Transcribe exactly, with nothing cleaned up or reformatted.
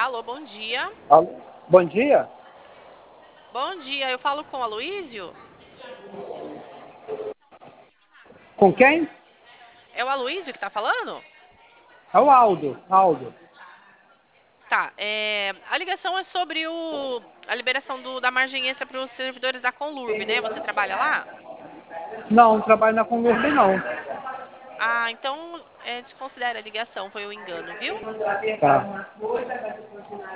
Alô, bom dia. Alô, bom dia. Bom dia, eu falo com o Aloísio? Com quem? É o Aloísio que tá falando? É o Aldo. Aldo. Tá, é, a ligação é sobre o, a liberação do- da margem extra para os servidores da Conlurb, né? Você trabalha lá? Não, não trabalho na Converte, não. Ah, então é, desconsidera a ligação, foi um engano, viu? Tá.